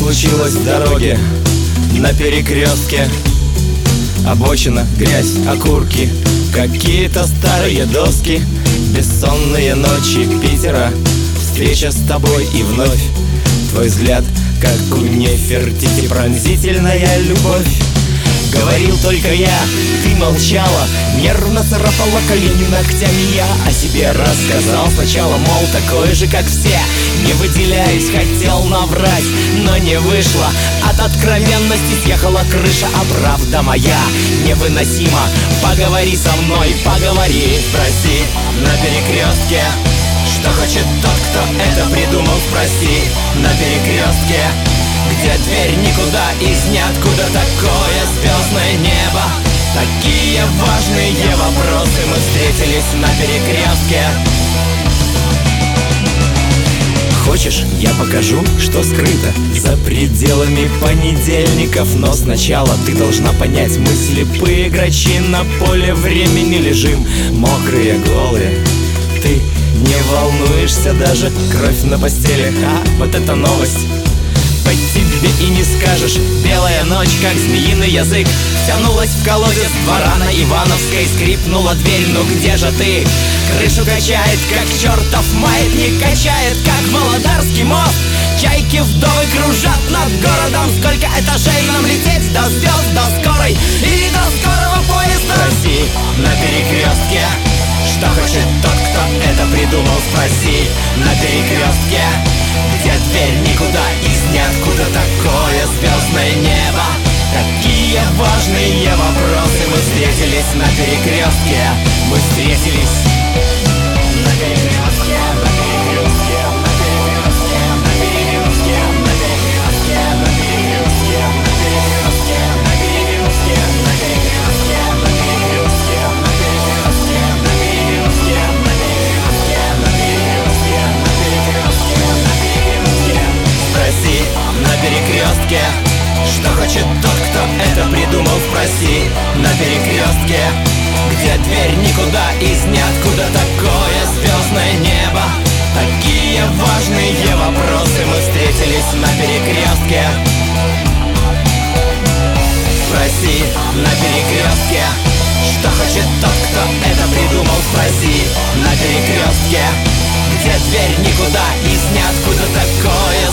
случилось в дороге на перекрестке? Обочина, грязь, окурки, какие-то старые доски, бессонные ночи Питера, встреча с тобой и вновь твой взгляд, как у Нефертити, пронзительная любовь. Говорил только я, ты молчала, нервно царапала колени ногтями. Я о себе рассказал сначала, мол, такой же, как все, не выделяюсь, хотел наврать, но не вышло. От откровенности съехала крыша, а правда моя невыносима. Поговори со мной, поговори, спроси на перекрестке, что хочет тот, кто это придумал, спроси на перекрестке, где дверь никуда, из ниоткуда, такое звездное небо. Такие важные вопросы, мы встретились на перекрестке. Хочешь, я покажу, что скрыто за пределами понедельников? Но сначала ты должна понять, мы слепые грачи на поле времени лежим, мокрые, голые. Ты не волнуешься даже, кровь на постели, вот это новость. По тебе и не скажешь. Белая ночь, как змеиный язык, тянулась в колодец двора на Ивановской. Скрипнула дверь, ну где же ты? Крышу качает, как чертов маятник, качает, как Володарский мост. Чайки вдовы кружат над городом. Сколько этажей нам лететь до звезд, до скорой и до скорого поезда? Спроси на перекрестке, что хочет тот, кто это придумал, спроси на перекрестке, где дверь никуда, из ниоткуда, такое звездное небо. Такие важные вопросы, мы встретились на перекрестке. Мы встретились на перекрестке, на перекрестке, на перекрестке, на перекрестке, на перекрестке, на перекрестке, на перекрестке, на перекрестке, на перекрестке, на перекрестке, на перекрестке, на перекрестке, на перекрестке, на перекрестке, на перекрестке, на перекрестке. Спроси на перекрестке, что хочет тот, кто это придумал, спроси на перекрестке, где дверь никуда, из ниоткуда, такое звездное небо. Такие важные вопросы, мы встретились на перекрестке. Спроси на перекрестке, что хочет тот, кто это придумал, спроси на перекрестке, где дверь никуда, из ниоткуда, такое